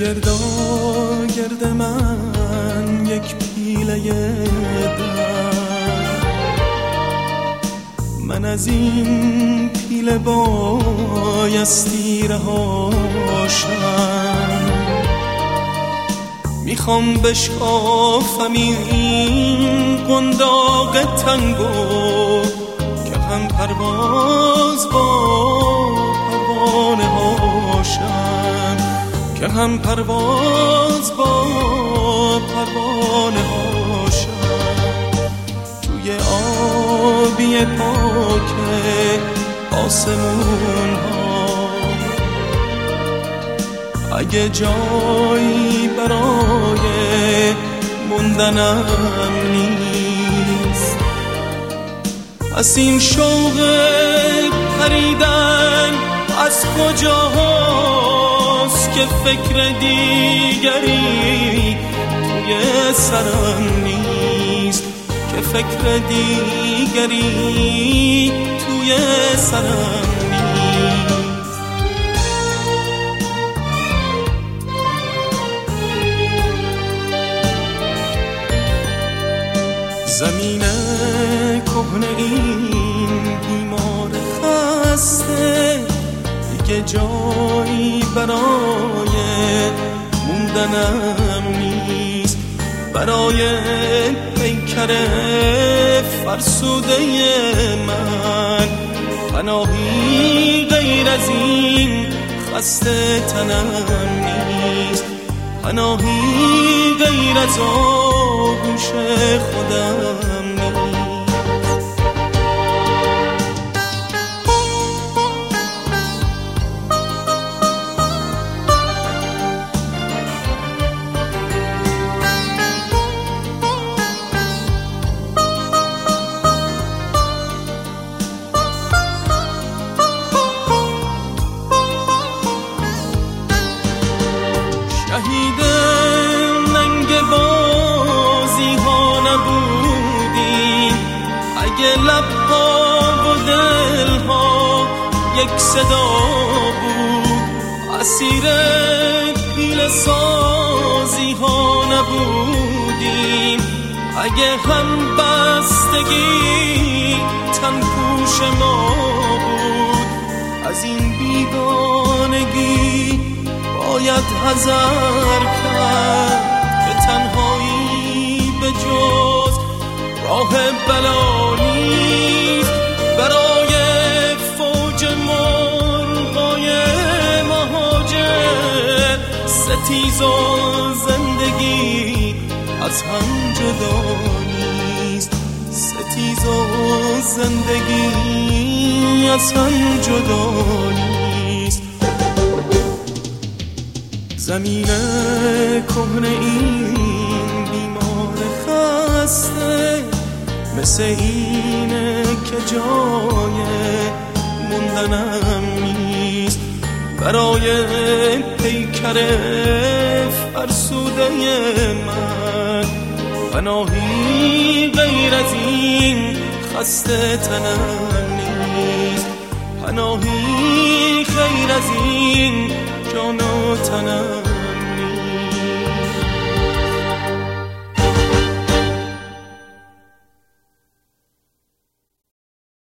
گردا گرد من یک پیله درد، من از این پیله بایستی رهاشم. میخوام بشکافم این قنداق تنگو که هم پرواز با پروانه هاشم، که هم پرواز با پروانه هاشم. توی آبی پاک آسمون ها اگه جایی برای موندنم نیست، از این شوق پریدن از کجاست که فکر دیگری توی سرم نیست، که فکر دیگری توی سرم نیست. زمین کهنه این بیمار خسته دیگه جایی برای موندنم نیست، برای پیکر فرسوده من پناهی غیر از این خسته تنم نیست، پناهی غیر از آغوش خودم نیست. شهید ننگ بازی ها نبودیم اگه لبها و دلها یک صدا بود، اسیر پیله سازی ها نبودیم اگه هم بستگی تن پوش ما بود. از این بیگانگی باید حذر کرد که تنهایی به جز راه بلا نیست، برای فوج مرغای مهاجر ستیز و زندگی از هم جدا نیست، ستیز و زندگی از هم جدا نیست. زمین کهنه این بیمار خسته مثل اینه که جای موندنم نیست، برای پیکر فرسوده من پناهی غیر از این خسته تنم نیست، پناهی غیر از این جان و تنم